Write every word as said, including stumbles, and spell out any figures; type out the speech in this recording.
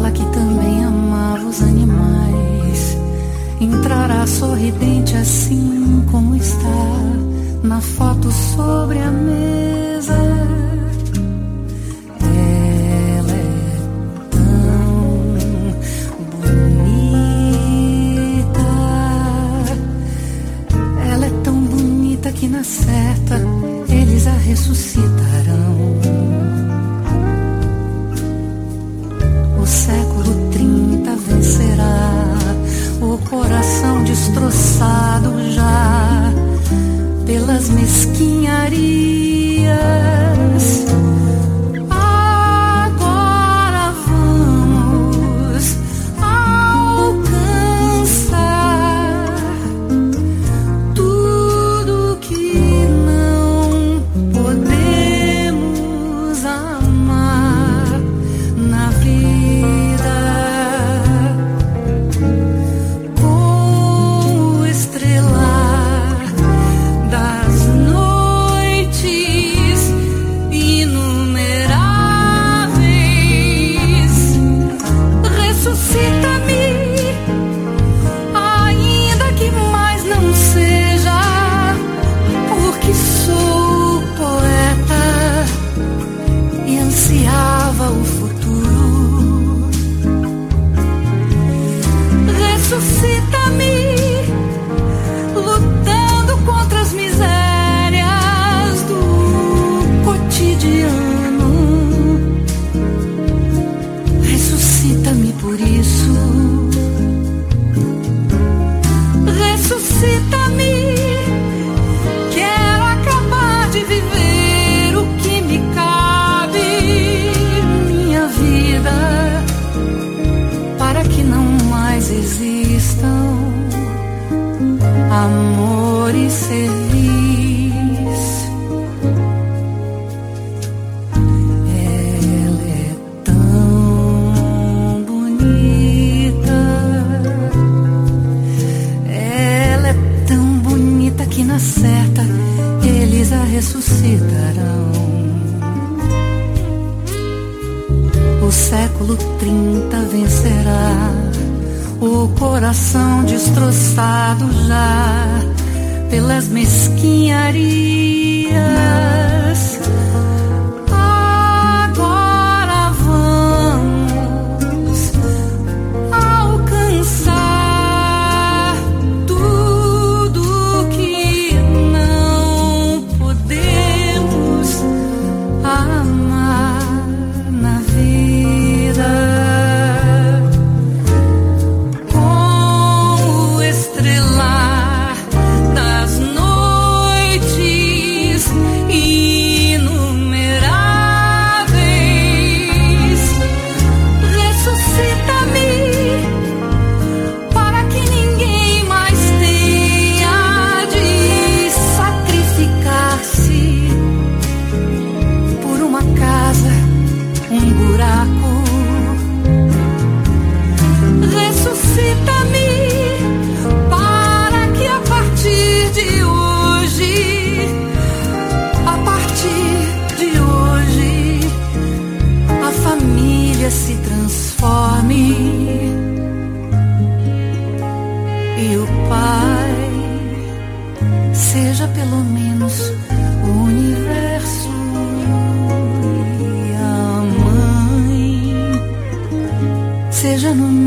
ela que também amava os animais, entrará sorridente assim como está na foto sobre a mesa. Ela é tão bonita, ela é tão bonita que na certa eles a ressuscitarão. O século trinta vencerá, o coração destroçado já pelas mesquinharias. Agora vamos alcançar tudo que não podemos amar na vida, com o estrelar das noites inumeráveis. Ressuscita-me, ainda que mais não seja, porque sou poeta e ansiava o futuro. Ressuscita-me, lutando contra as misérias do cotidiano. Ressuscita-me por isso. Ressuscita-me, quero acabar de viver o que me cabe, minha vida, para que não mais existam amor e serviço. Ela é tão bonita, ela é tão bonita que na certa eles a ressuscitarão. O século trinta vencerá, o coração destroçado já pelas mesquinharias. Agora vamos alcançar tudo que não podemos amar na vida. Se transforme e o Pai seja pelo menos o universo, e a Mãe seja no